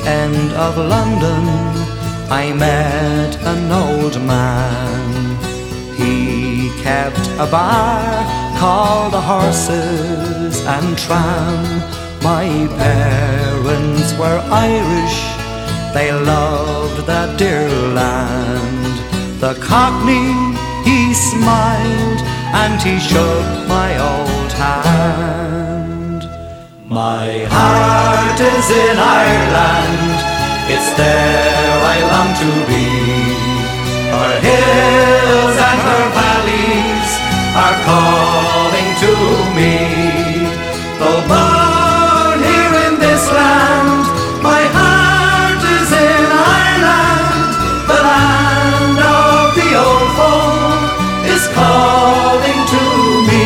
end of London I met an old man. He kept a bar called the Horses and Tram. My parents were Irish, they loved that dear land. The Cockney, he smiled and he shook my old hand. My heart is in Ireland, it's there I long to be. Her hills and her valleys are calling to me. Though born here in this land, my heart is in Ireland. The land of the old folk is calling to me.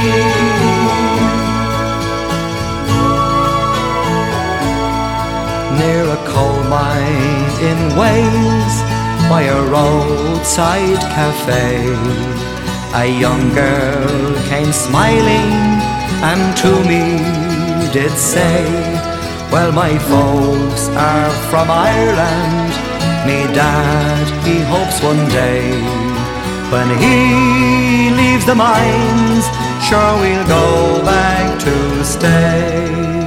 Near a coal mine in Wales, by a roadside cafe, a young girl came smiling and to me did say, well, my folks are from Ireland. Me dad, he hopes one day when he leaves the mines, sure we'll go back to stay.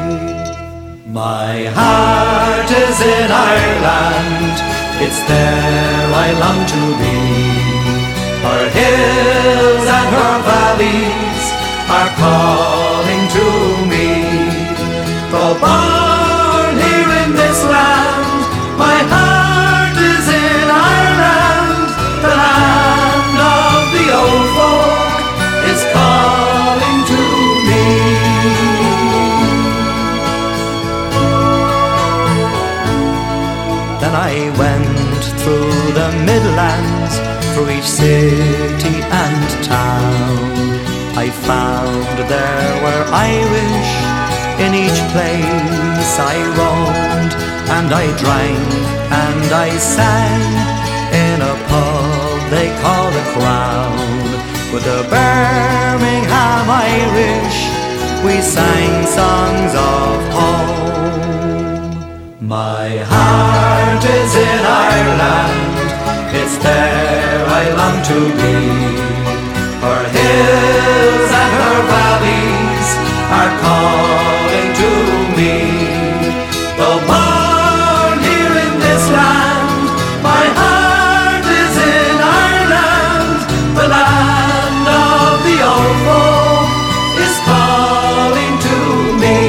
My heart is in Ireland, it's there I long to be. Her hills and her valleys are calling to me. Though born here in this land, my heart is in Ireland. The land of the old folk is calling to me. Then I went through the Midlands, through each city and town. I found there were Irish in each place I roamed, and I drank and I sang in a pub they call the Crown. With the Birmingham Irish we sang songs of home. My heart is in Ireland, it's there I long to be. Her hills and her valleys are calling to me. Though born here in this land, my heart is in Ireland. The land of the old folk is calling to me.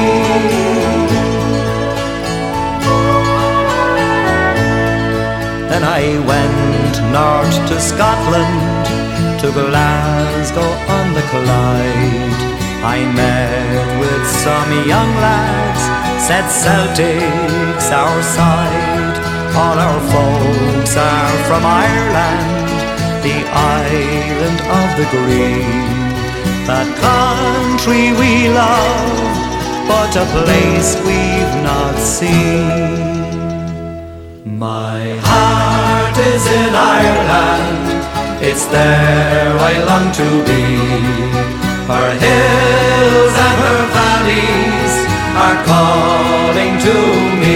Then I went north to Scotland, to Glasgow on the Clyde. I met with some young lads, said Celtic's our side. All our folks are from Ireland, the island of the green. That country we love, but a place we've not seen. My heart is in Ireland, it's there I long to be. Her hills and her valleys are calling to me.